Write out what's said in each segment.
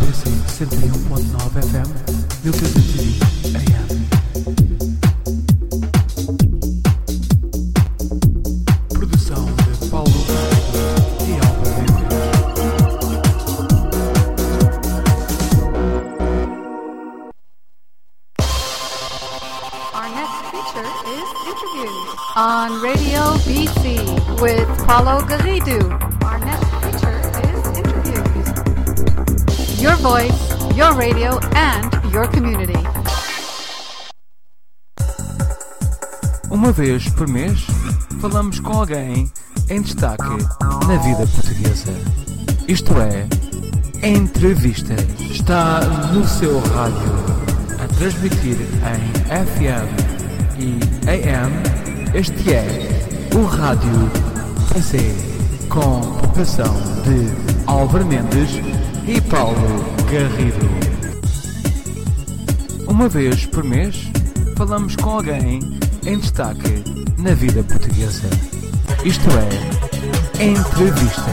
ABC 101.9 FM, 1320 AM. Produção de Paulo e Álvaro. Our next feature is interviews on Radio BC with Paulo Garrido. Our next feature is interviews. Your voice, your radio, and your community. Uma vez por mês, falamos com alguém em destaque na vida portuguesa. Isto é, entrevista. Está no seu rádio, a transmitir em FM e AM. Este é o Rádio PC, com participação de Álvaro Mendes e Paulo Garrido. Uma vez por mês, falamos com alguém em destaque na vida portuguesa. Isto é, entrevista.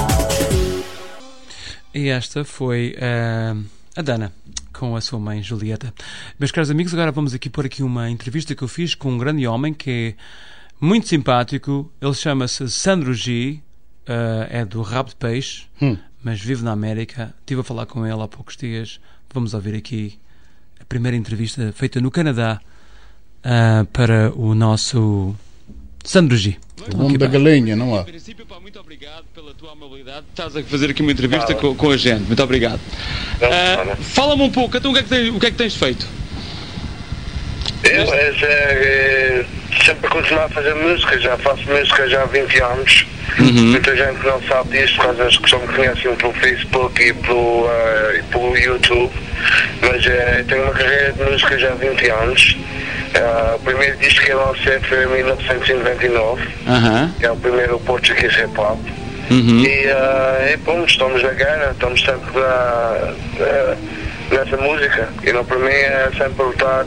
E esta foi a Dana, com a sua mãe Julieta. Meus caros amigos, agora vamos aqui pôr aqui uma entrevista que eu fiz com um grande homem que é muito simpático. Ele chama-se Sandro G, é do Rabo de Peixe, mas vive na América. Estive a falar com ele há poucos dias. Vamos ouvir aqui a primeira entrevista feita no Canadá para o nosso Sandro G. O mundo da galinha, não há? Em princípio, pá, muito obrigado pela tua amabilidade. Estás a fazer aqui uma entrevista com a gente. Muito obrigado. Fala-me um pouco, então o que é que tens feito? Eu sempre continuo a fazer música, já faço música já há 20 anos. Muita gente não sabe disto, mas que só me conhecem pelo Facebook e pelo YouTube. Mas tenho uma carreira de música já há 20 anos. O primeiro disco que eu lancei foi em 1999, que é o primeiro português hip hop. E bom, estamos na guerra, estamos sempre nessa música. E não, para mim é sempre lutar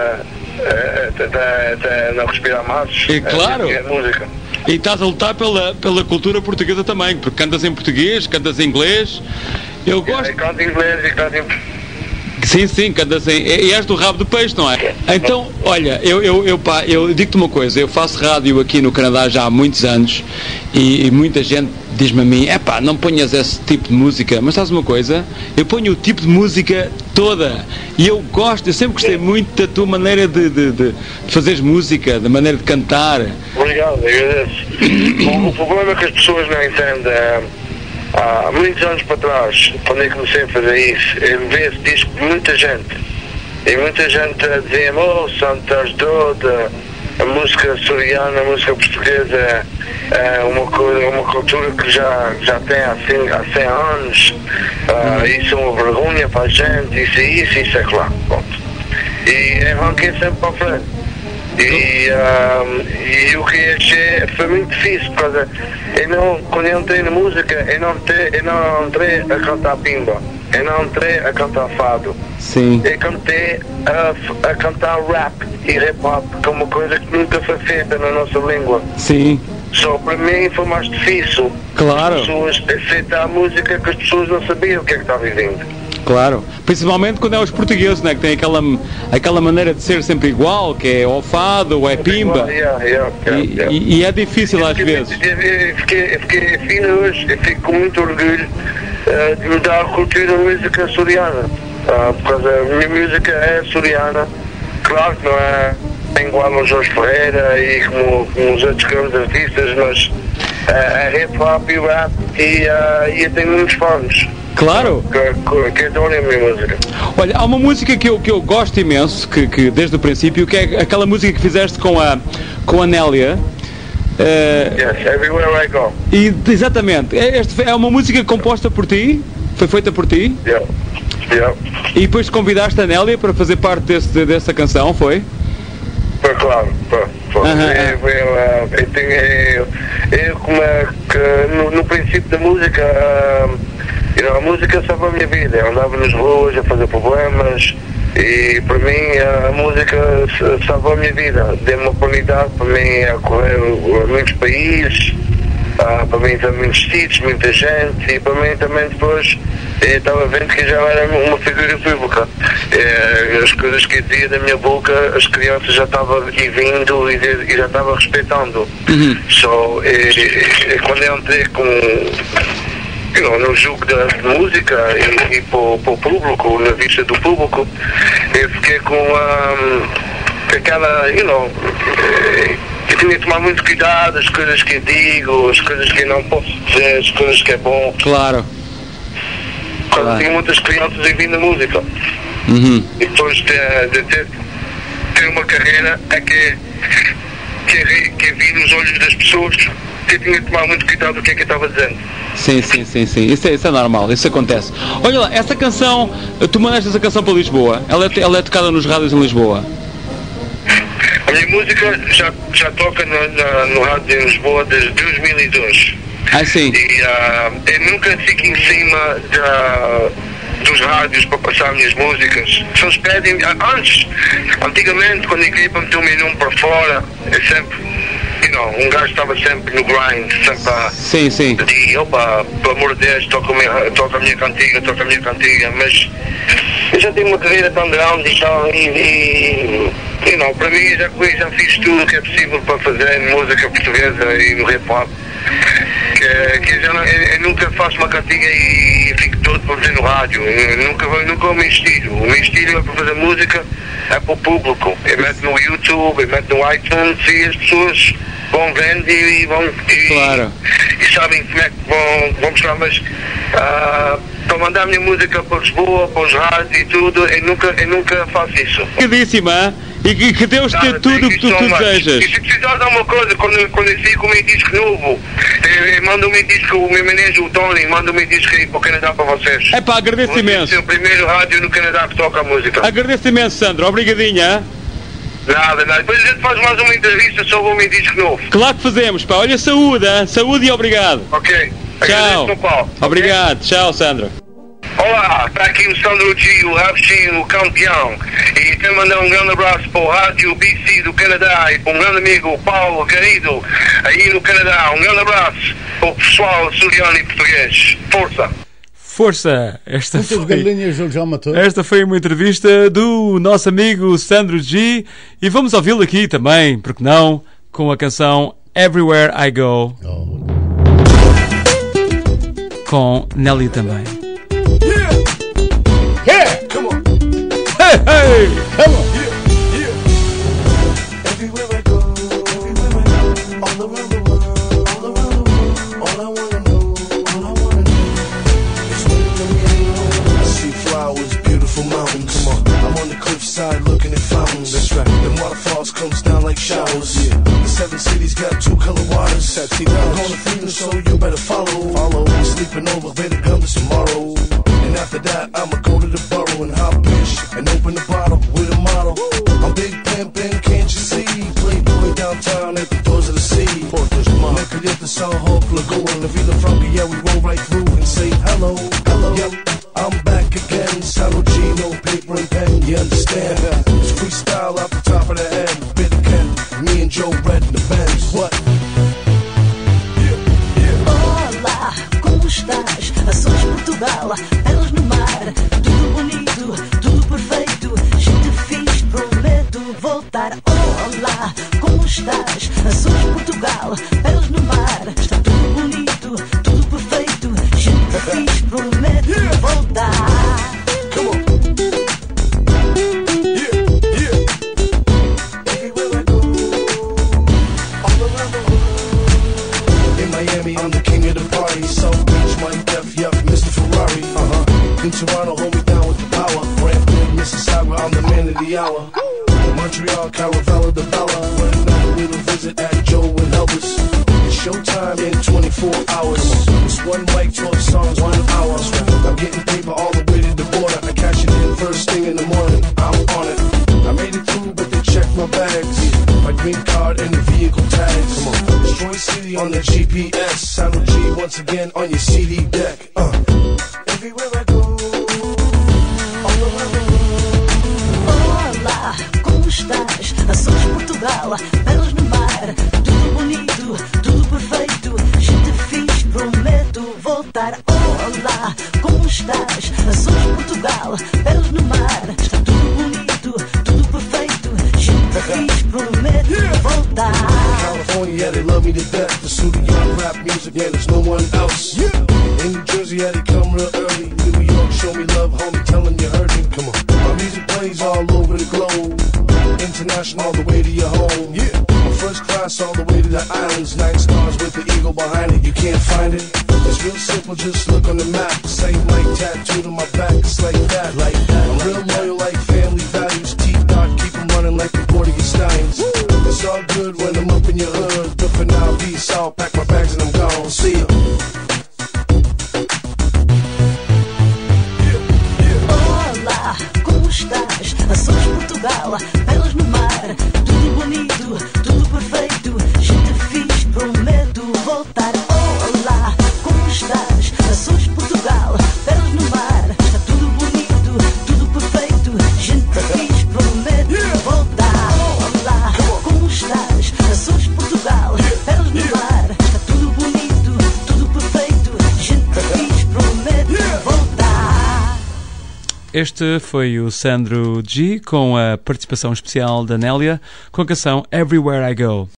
até não respirar mais. E claro! É música. E estás a lutar pela cultura portuguesa também, porque cantas em português, cantas em inglês. Eu gosto. Eu canto em inglês e canto em português. Sim, cantas em... E és do Rabo de Peixe, não é? Então, olha, eu digo-te uma coisa, eu faço rádio aqui no Canadá já há muitos anos e muita gente diz-me a mim, não ponhas esse tipo de música, mas sabes uma coisa? Eu ponho o tipo de música toda e eu sempre gostei muito da tua maneira de fazeres música, da maneira de cantar. Obrigado, agradeço. O problema é que as pessoas não entendem. Há muitos anos para trás, quando eu comecei a fazer isso, eu vi esse disco de muita gente. E muita gente dizia, Santo, estás doido, a música açoriana, a música portuguesa é uma cultura que já tem há 100 anos. Isso é uma vergonha para a gente, isso é claro. E arranquei sempre para a frente. E o que achei foi muito difícil, porque quando eu entrei na música, eu não entrei a cantar pimba, eu não entrei a cantar fado. Sim. Eu comecei a cantar rap e hip hop, que é uma coisa que nunca foi feita na nossa língua. Sim. Só para mim foi mais difícil. Claro. As pessoas aceitar a música que as pessoas não sabiam o que é que estava vindo. Claro, principalmente quando é os portugueses, né, que têm aquela maneira de ser sempre igual, que é ou fado ou é pimba. E é difícil às vezes. Eu fiquei fino hoje, eu fico com muito orgulho de mudar a cultura da música açoriana, porque a minha música é açoriana. Claro que não é igual ao Jorge Ferreira e como os outros grandes artistas, mas é hip hop e rap e eu tenho muitos fãs. Claro! Que adoram a minha música. Olha, há uma música que eu gosto imenso, que desde o princípio, que é aquela música que fizeste com a Nélia. Yes, Everywhere I Go. Exatamente. Esta é uma música composta por ti? Foi feita por ti? Yeah. E depois convidaste a Nélia para fazer parte dessa canção, foi? Foi claro, foi. Eu como no princípio da música, a música salvou a minha vida. Eu andava nas ruas a fazer problemas e para mim a música salvou a minha vida. Deu-me uma oportunidade para mim a correr a muitos países, para mim também muitos sítios, muita gente, e para mim também depois eu estava vendo que já era uma figura pública. As coisas que eu dizia da minha boca, as crianças já estavam vindo e já estavam respeitando. Quando eu entrei no jogo da música e para o público, na vista do público, eu fiquei com aquela, eu tinha que tomar muito cuidado, as coisas que eu digo, as coisas que eu não posso dizer, as coisas que é bom. Claro. Quando tinha muitas crianças a vir na música. E depois de ter uma carreira que vi nos olhos das pessoas, que eu tinha que tomar muito cuidado do que é que eu estava dizendo. Sim. Isso é normal, isso acontece. Olha lá, essa canção, tu mandaste essa canção para Lisboa, ela é tocada nos rádios em Lisboa. A minha música já toca no rádio em Lisboa desde 2002. Sim. E eu nunca fico em cima dos rádios para passar minhas músicas. Se eles pedem, antigamente, quando eu queria para meter o meu nome para fora, eu sempre, um gajo estava sempre no grind, sempre a pedir, opa, pelo amor de Deus, toca a minha cantiga, mas eu já tenho uma carreira tão grande e tal, para mim já fiz tudo o que é possível para fazer em música portuguesa e no hip-hop. Eu nunca faço uma cantiga e fico todo para fazer no rádio. Nunca é o meu estilo. O meu estilo é para fazer música, é para o público. Eu meto no YouTube, eu meto no iTunes e as pessoas vão vendo e sabem como é que vão mostrar, mas para mandar a minha música para Lisboa, para os rádios e tudo, eu nunca faço isso. Queridíssima, e que Deus te dê tudo o que tu desejas. E se precisar de alguma coisa, quando eu sair com o meu disco novo, eu mando o meu disco, o meu manejo, o Tony, manda o meu disco aí para o Canadá para vocês. Agradeço imenso. É o primeiro rádio no Canadá que toca a música. Agradeço imenso, Sandro, obrigadinha. Nada. Depois a gente faz mais uma entrevista sobre o meu disco novo. Claro que fazemos, pá. Olha, saúde e obrigado. Ok. Tchau. Obrigado. Okay? Tchau, Sandro. Olá, está aqui o Sandro G, o Rapchinho, o campeão. E quero mandar um grande abraço para o Rádio BC do Canadá e para um grande amigo, o Paulo Garrido, aí no Canadá. Um grande abraço para o pessoal açoriano e português. Força! Esta foi uma entrevista do nosso amigo Sandro G e vamos ouvi-lo aqui também, porque não, com a canção Everywhere I Go, com Nelly também. Come on. Hey! Come on. Everywhere I go, all around the world, all I wanna know is when you're home. I see flowers, beautiful mountains. Come on. I'm on the cliffside looking at fountains. That's right. The waterfalls comes down like showers. The 7 cities got 2 color waters. I'm gonna feed them, so you better follow. I'm sleeping over, ready to come to tomorrow. And after that, I'ma go to the borough and hop fish and open the bottle with a model. I'm Big Pimpin', can't you see? Playboy downtown at the doors of the sea. Make it the Soho, Lagoon, La Villa Franca, yeah, we roll right through and say hello. Yep, I'm back again. Saro G, no paper and pen, you understand? It's freestyle out the top of the head. Bit Ken, me and Joe Red in the Benz. What? Olá, como estás? Açores, Portugal, elas no mar, tudo bonito, tudo perfeito. Gente fixe, prometo voltar. Olá, como estás? Açores, Portugal, elas no mar, está tudo bonito, tudo perfeito. Gente fixe, prometo voltar. Come on. Everywhere I go, all around the world. In Miami, I'm the king of the party. South Beach, Mike Def, yup, Mr. Ferrari. In Toronto, hold me down with the power. Brampton, Mississauga, I'm the man of the hour. Montreal, Caravella, the Bella. For another little visit at Joe and Elvis. It's showtime in 24 hours. It's one mic, 12 songs, 1 hour. I'm getting paper all the way to the border. I cash it in first thing in the morning. I'm on it. I made it through, but they checked my bags. My green card and the vehicle tags. Destroy City on the GPS. Sandro G once again on your CD deck. Everywhere I go, all around the world. Olá, como estás? Açores, Portugal, belas no mar, tudo bonito, tudo perfeito. Gente estás? Açores, Portugal, belos no mar. Está tudo bonito, tudo perfeito. Gente fixe, prometo voltar. California, yeah, they love me to death. The studio rap music, yeah, there's no one else. In New Jersey, yeah, they come real early. New York, show me love, homie, tell them you heard me. Come on. My music plays all over the globe. International, all the way to your home. Yeah. First class all the way to the islands. 9 stars with the eagle behind it. You can't find it. It's real simple, just look on the map. Same like tattooed on my back. It's like that, like that. I'm real loyal like family values. T-Dot, keep them running like the Portuguese Steins. It's all good when I'm up in your hood. But for now, peace out. Pack my bags and I'm gone. See ya. Olá, como estás? Açores, Portugal, belos no mar. Tudo bonito, tudo perfeito. Gente fixe, prometo voltar. Olá, como estás? Açores, Portugal, belos no mar. Está tudo bonito, tudo perfeito. Gente fixe, prometo voltar. Olá, como estás? Açores, Portugal, belos no mar. Está tudo bonito, tudo perfeito. Gente fixe, prometo voltar. Este foi o Sandro G com a participação especial da Nélia com a canção Everywhere I Go.